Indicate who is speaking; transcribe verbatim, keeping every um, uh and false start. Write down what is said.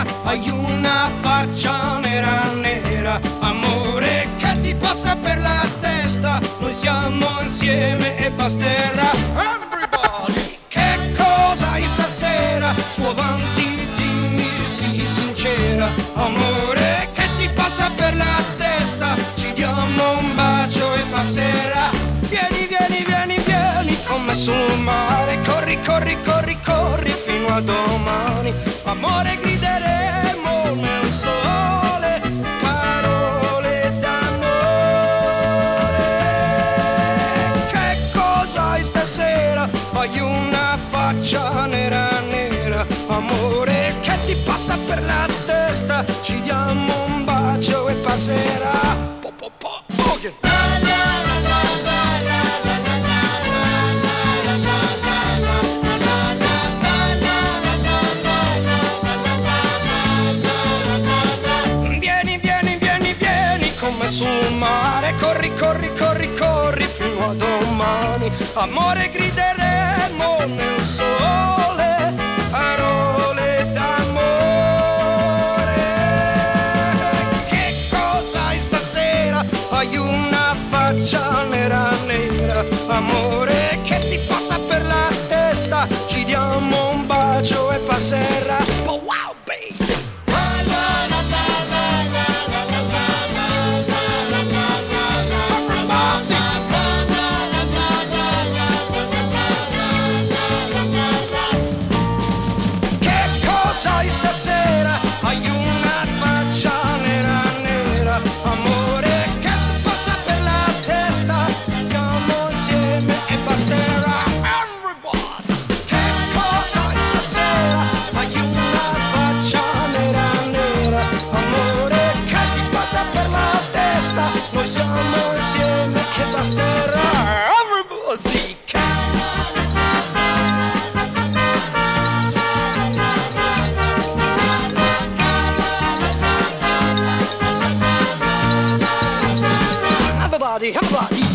Speaker 1: stasera hai una faccia nera nera. Amore che ti passa per la testa, noi siamo insieme e basterà. Everybody, che cosa hai stasera? Su avanti dimmi, sii sincera. Amore che ti passa per la testa, ci diamo un bacio e passerà. Vieni, vieni, vieni, vieni con me sul mare. Corri, corri, corri, corri fino a domani. Amore grideremo nel sole parole d'amore. Che cosa hai stasera? Hai una faccia nera nera. Amore che ti passa per la testa, ci diamo un bacio e passerà. Po, po, po, Bogan. Sul mare, corri, corri, corri, corri fino a domani. Amore grideremo nel sole parole d'amore. Che cosa hai stasera? Hai una faccia nera nera. Amore che ti passa per la testa, ci diamo un bacio e passerà. Oh, wow, baby. Stasera hai una faccia nera nera. Amore che ti passa per la testa, andiamo insieme e basterà. Everybody, che cosa hai stasera? Hai una faccia nera nera. Amore che ti passa per la testa, noi siamo insieme e basterà. Everybody. Everybody, everybody.